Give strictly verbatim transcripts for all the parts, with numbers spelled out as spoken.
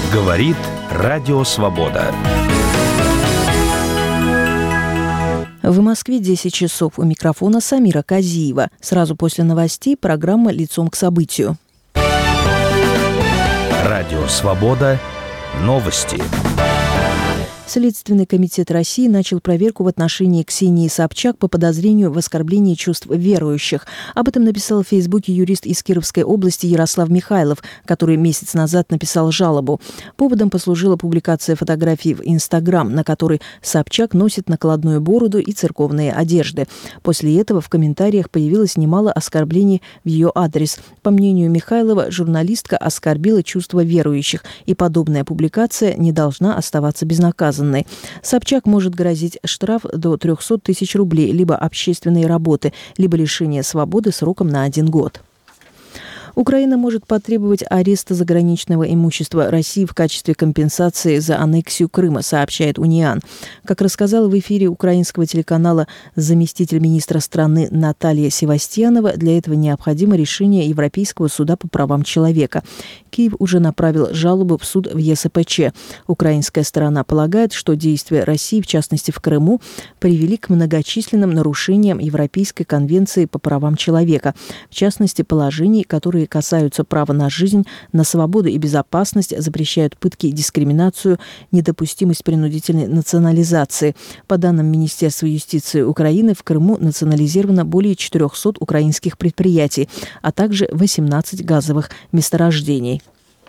Говорит Радио Свобода. В Москве десять часов. У микрофона Самира Казиева. Сразу после новостей программа «Лицом к событию». Радио Свобода. Новости. Следственный комитет России начал проверку в отношении Ксении Собчак по подозрению в оскорблении чувств верующих. Об этом написал в Фейсбуке юрист из Кировской области Ярослав Михайлов, который месяц назад написал жалобу. Поводом послужила публикация фотографий в Инстаграм, на которой Собчак носит накладную бороду и церковные одежды. После этого в комментариях появилось немало оскорблений в ее адрес. По мнению Михайлова, журналистка оскорбила чувства верующих, и подобная публикация не должна оставаться безнаказанной. Собчак может грозить штраф до трехсот тысяч рублей, либо общественные работы, либо лишение свободы сроком на один год. Украина может потребовать ареста заграничного имущества России в качестве компенсации за аннексию Крыма, сообщает Униан. Как рассказала в эфире украинского телеканала заместитель министра страны Наталья Севастьянова, для этого необходимо решение Европейского суда по правам человека. Киев уже направил жалобу в суд в ЕСПЧ. Украинская сторона полагает, что действия России, в частности в Крыму, привели к многочисленным нарушениям Европейской конвенции по правам человека, в частности положений, которые касаются права на жизнь, на свободу и безопасность, запрещают пытки и дискриминацию, недопустимость принудительной национализации. По данным Министерства юстиции Украины, в Крыму национализировано более четырехсот украинских предприятий, а также восемнадцать газовых месторождений.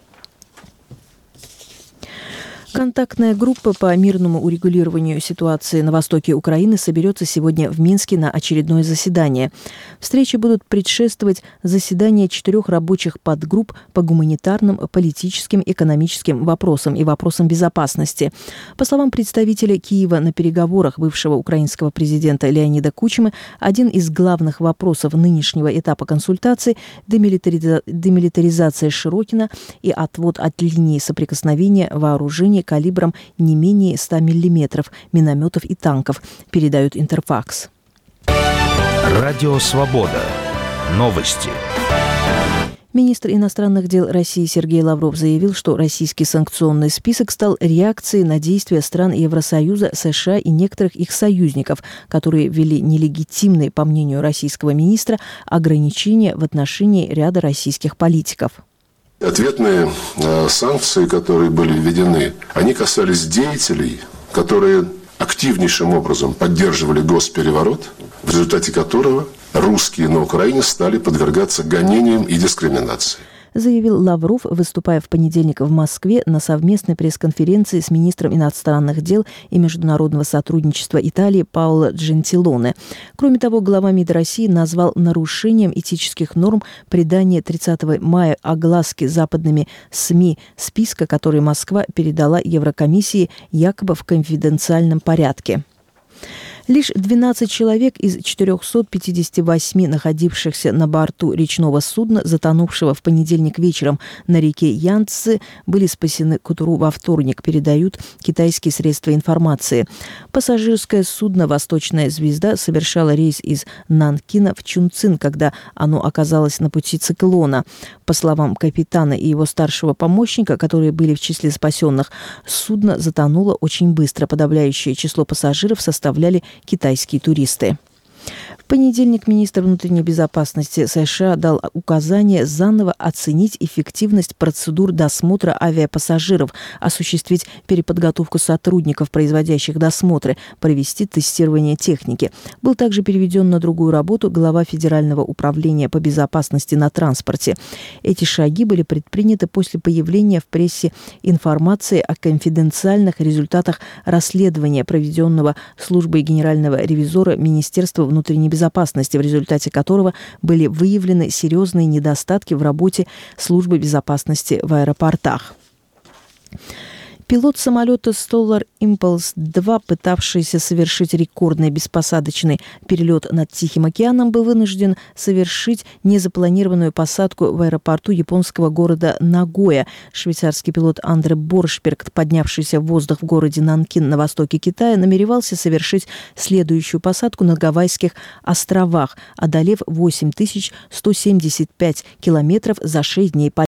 Контактная группа по мирному урегулированию ситуации на востоке Украины соберется сегодня в Минске на очередное заседание. Встречи будут предшествовать заседания четырех рабочих подгрупп по гуманитарным, политическим, экономическим вопросам и вопросам безопасности. По словам представителя Киева на переговорах бывшего украинского президента Леонида Кучмы, один из главных вопросов нынешнего этапа консультаций – демилитариза- демилитаризация Широкина и отвод от линии соприкосновения вооружений калибром не менее ста миллиметров, минометов и танков, передают Интерфакс. Радио Свобода. Новости. Министр иностранных дел России Сергей Лавров заявил, что российский санкционный список стал реакцией на действия стран Евросоюза, США и некоторых их союзников, которые ввели нелегитимные, по мнению российского министра, ограничения в отношении ряда российских политиков. Ответные э, санкции, которые были введены, они касались деятелей, которые активнейшим образом поддерживали госпереворот, в результате которого русские на Украине стали подвергаться гонениям и дискриминации. Заявил Лавров, выступая в понедельник в Москве на совместной пресс-конференции с министром иностранных дел и международного сотрудничества Италии Паоло Джентилоне. Кроме того, глава МИД России назвал нарушением этических норм придание тридцатого мая огласки западными СМИ списка, который Москва передала Еврокомиссии якобы в конфиденциальном порядке. Лишь двенадцать человек из четырехсот пятидесяти восьми находившихся на борту речного судна, затонувшего в понедельник вечером на реке Янцзы, были спасены к утру во вторник, передают китайские средства информации. Пассажирское судно «Восточная звезда» совершало рейс из Нанкина в Чунцин, когда оно оказалось на пути циклона. По словам капитана и его старшего помощника, которые были в числе спасенных, судно затонуло очень быстро. Подавляющее число пассажиров составляли китайские туристы. В понедельник министр внутренней безопасности США дал указание заново оценить эффективность процедур досмотра авиапассажиров, осуществить переподготовку сотрудников, производящих досмотры, провести тестирование техники. Был также переведен на другую работу глава Федерального управления по безопасности на транспорте. Эти шаги были предприняты после появления в прессе информации о конфиденциальных результатах расследования, проведенного службой генерального ревизора Министерства внутренней безопасности, в результате которого были выявлены серьезные недостатки в работе службы безопасности в аэропортах. Пилот самолета Solar Impulse два, пытавшийся совершить рекордный беспосадочный перелет над Тихим океаном, был вынужден совершить незапланированную посадку в аэропорту японского города Нагоя. Швейцарский пилот Андре Боршберг, поднявшийся в воздух в городе Нанкин на востоке Китая, намеревался совершить следующую посадку на Гавайских островах, одолев восемь тысяч сто семьдесят пять километров за шесть дней полета.